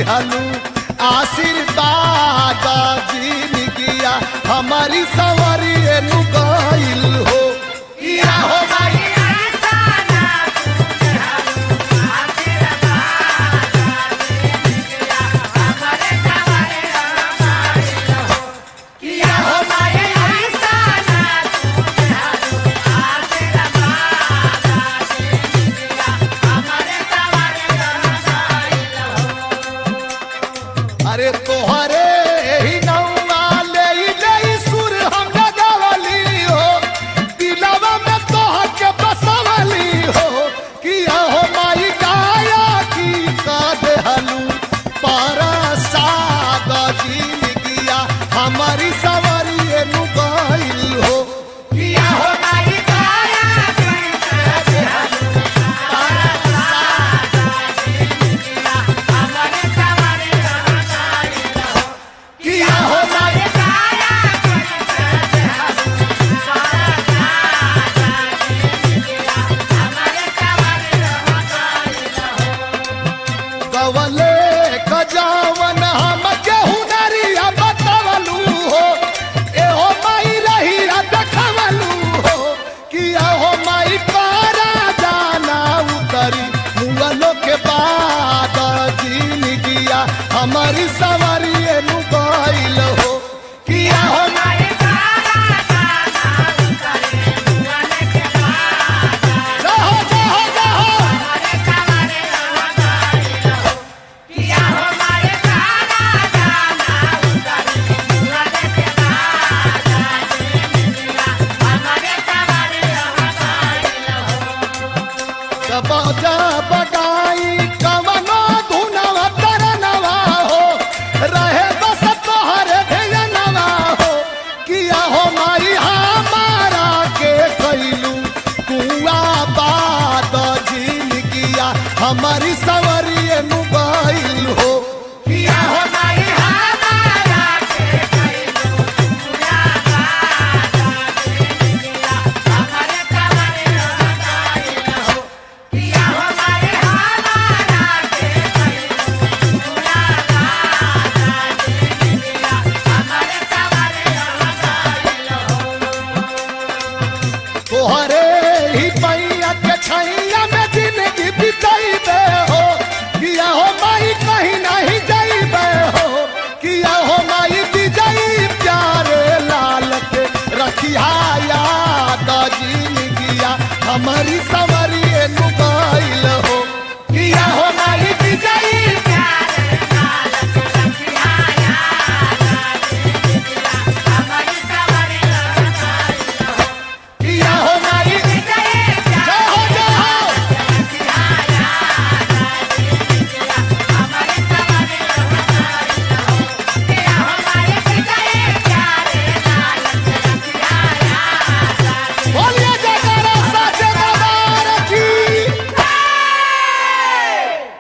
दिहलू आशीर्वाद जिंदगिया हमारी सवारी नु गइल हो किया हो माई अरे तोहरे ही नौवा ले सुर हम लगावली हो दिलवा में तोहर के बसवली हो किया हो माई गाया की का देहलू पारा साग जिंदगिया हमारी सवारी नु गइल हो किया हो माई गाया की का देहलू पारा साग जिंदगिया हमारी सवारी किया हो माई कवले कजावन हम केहू नरिया बतवलू हो एहो माई रही देखवलू हो किया हो माई पारा जाना उतरी मुगलों के बाद जिंदगिया हमारी सवारी नु गइल हो किया हो माई पारा जाना उतरी मुगलों के बाद रहो रहो रहो हमारे सवारी नु गइल हो किया हो माई पारा जाना उतरी मुगलों के बाद जिंदगिया हमारे सवारी नु गइल हो कबजा बगाई कवनो धुनवा तरनवा हो रहे बस तोहरे भेजनवा हो किया हो माई हमारा के कैलू कुआ बाद जिंदगिया हमारी